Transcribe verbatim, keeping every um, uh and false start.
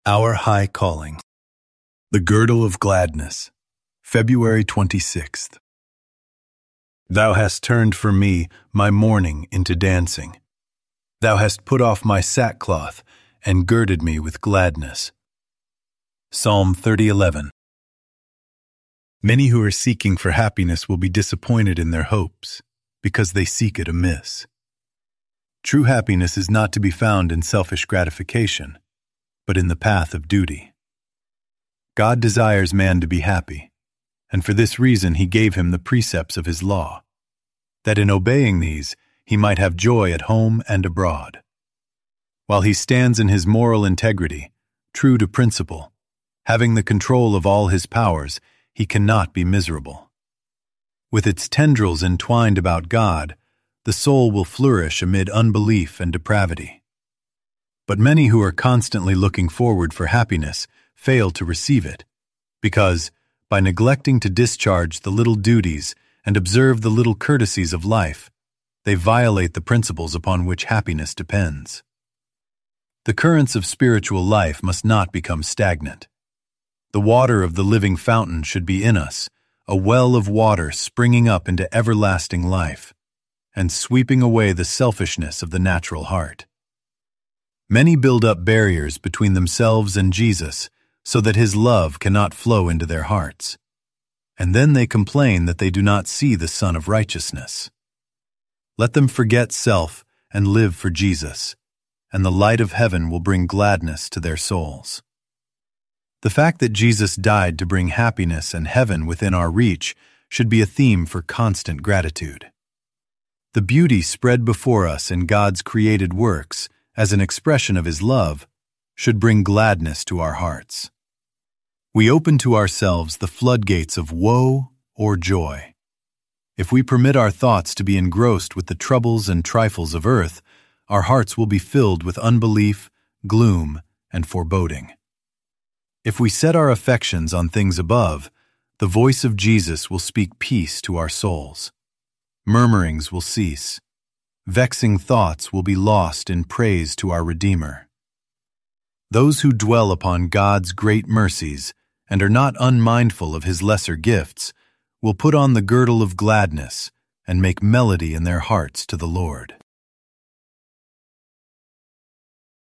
Our High Calling. The Girdle of Gladness, February twenty-sixth. Thou hast turned for me my mourning into dancing. Thou hast put off my sackcloth and girded me with gladness. Psalm thirty eleven. Many who are seeking for happiness will be disappointed in their hopes because they seek it amiss. True happiness is not to be found in selfish gratification, but in the path of duty. God desires man to be happy, and for this reason he gave him the precepts of his law, that in obeying these he might have joy at home and abroad. While he stands in his moral integrity, true to principle, having the control of all his powers, he cannot be miserable. With its tendrils entwined about God, the soul will flourish amid unbelief and depravity. But many who are constantly looking forward for happiness fail to receive it, because, by neglecting to discharge the little duties and observe the little courtesies of life, they violate the principles upon which happiness depends. The currents of spiritual life must not become stagnant. The water of the living fountain should be in us, a well of water springing up into everlasting life, and sweeping away the selfishness of the natural heart. Many build up barriers between themselves and Jesus so that his love cannot flow into their hearts. And then they complain that they do not see the Son of Righteousness. Let them forget self and live for Jesus, and the light of heaven will bring gladness to their souls. The fact that Jesus died to bring happiness and heaven within our reach should be a theme for constant gratitude. The beauty spread before us in God's created works as an expression of his love, should bring gladness to our hearts. We open to ourselves the floodgates of woe or joy. If we permit our thoughts to be engrossed with the troubles and trifles of earth, our hearts will be filled with unbelief, gloom, and foreboding. If we set our affections on things above, the voice of Jesus will speak peace to our souls. Murmurings will cease. Vexing thoughts will be lost in praise to our Redeemer. Those who dwell upon God's great mercies and are not unmindful of his lesser gifts will put on the girdle of gladness and make melody in their hearts to the Lord.